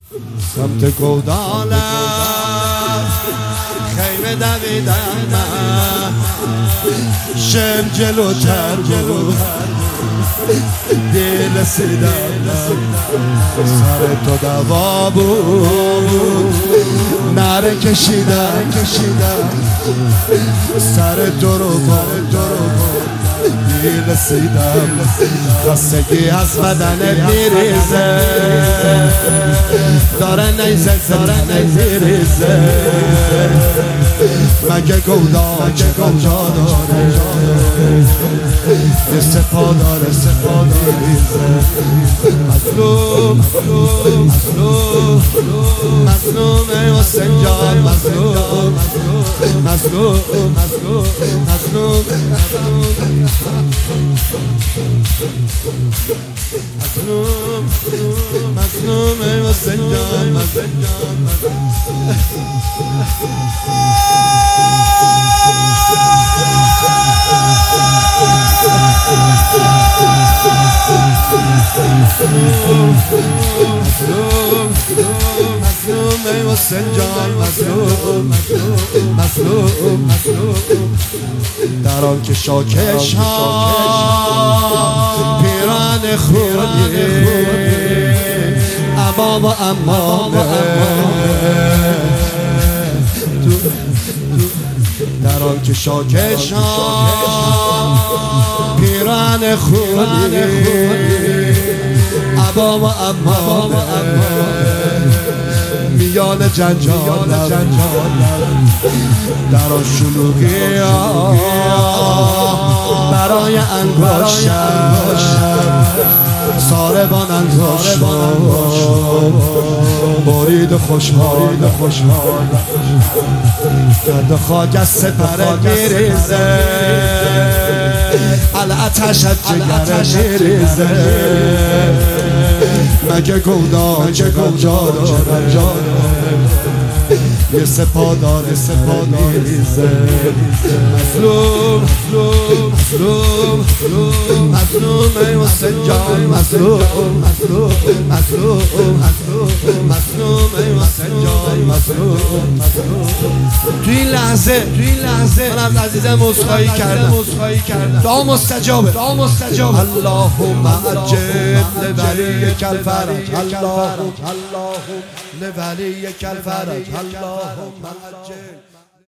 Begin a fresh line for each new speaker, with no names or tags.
سمت گودالم خیمه دویدم شم جلوتر بود دل سیدم سر تو دوا بود نره کشیدم سر تو رو دل سیدم خستگی از بدنت میریزه داره نیزه میریزه مگه گودا چه کجا داره یه سپا داره میریزه مظلومه حسین جان مظلوم حسین جان در آن که شاکش ها پیران خونی ابا و امامه در آن که شاکش ها پیران خونی ابا و امامه میان جنجالم در آن شلوغی برای انگاشتم ساربان انگاشتم برید خوشحال گرد خاک از سپره میریزه الاتش از جگر میریزه مگه گودا چه کجا داره یه سپا داره میریزه مظلوم ای حسین جان مظلوم ای حسین جان توی این لحظه من از عزیزم عذرخواهی کردم دعا مستجابه اللهم عجل لولیک الفرج اللهم لولیک الفرج اللهم عجل